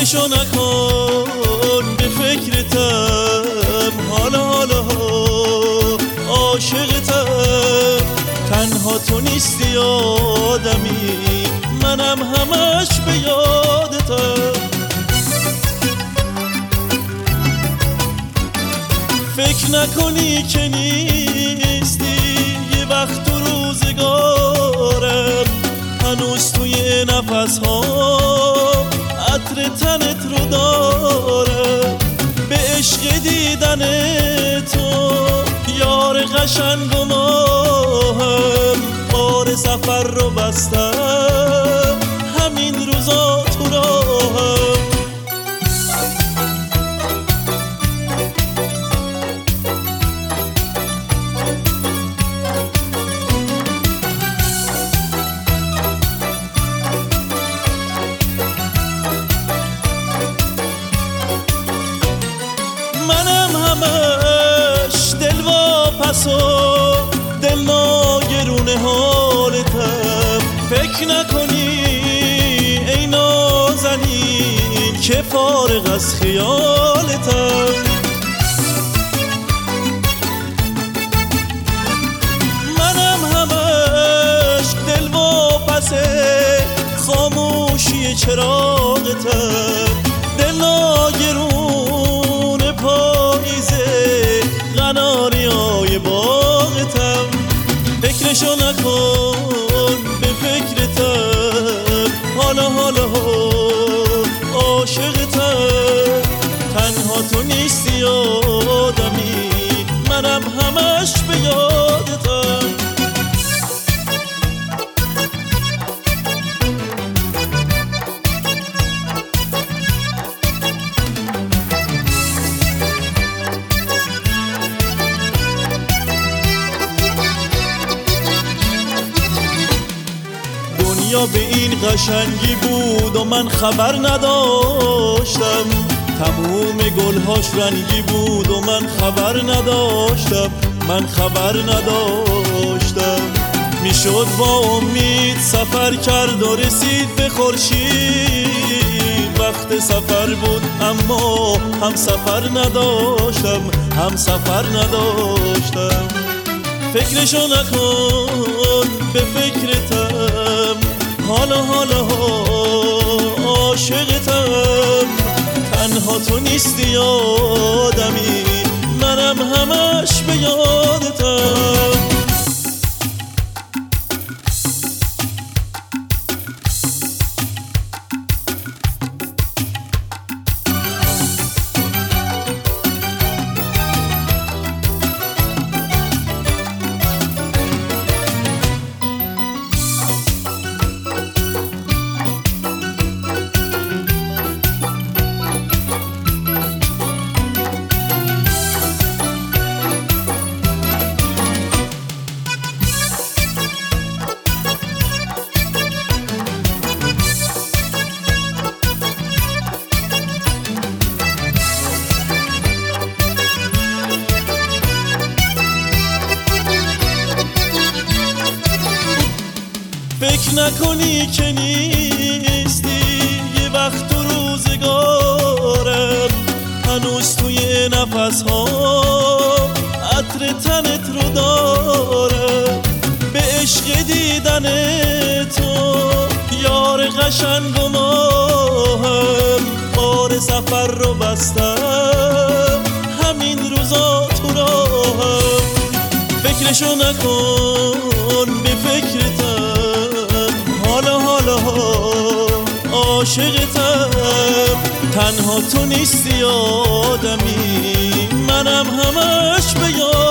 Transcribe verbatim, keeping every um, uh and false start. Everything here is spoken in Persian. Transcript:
فکرشو نکن به فکرتم، حالا حالا عاشقتم. تنها تو نیستی آدمی، منم همش به یادتم. فکر نکنی که نیستی یه وقت تو روزگارم، هنوز توی نفس ها عطر تنت رو دارم. به عشق دیدن تو یار قشنگ و ماهم، بار سفر رو بستم همین روزا تو راهم. منم همش دل واپس و دل ناگرون حالتم. فکر نکنی ای نازنین که فارغ از خیالتم. منم همش دل واپس خاموشی چراغتم. دل ناگرون پاییزه قناریای باغتم. فکرشو نکن به فکرتم، حالا حالا عاشقتم. تنها تو نیستی آدمی، منم همش به یادتم. دنیا به این قشنگی بود و من خبر نداشتم. تموم گلهاش رنگی بود و من خبر نداشتم. من خبر نداشتم. میشد با امید سفر کرد و رسید به خورشید. وقت سفر بود اما هم سفر نداشتم، هم سفر نداشتم. فکرشو نکن به فکرتم، حالا حالا عاشقتم. تنها تو نیستی آدمی، منم همش به یادتم. فکر نکنی که نیستی یه وقت تو روزگارم، هنوز توی نفس ها عطر تنت رو دارم. به عشق دیدن تو یار قشنگ و ماهم، بار سفر رو بستم همین روزا تو راهم. فکرشو نکن به فکرتم، حالا حالا عاشقتم. تنها تو نیستی آدمی، منم همش به یاد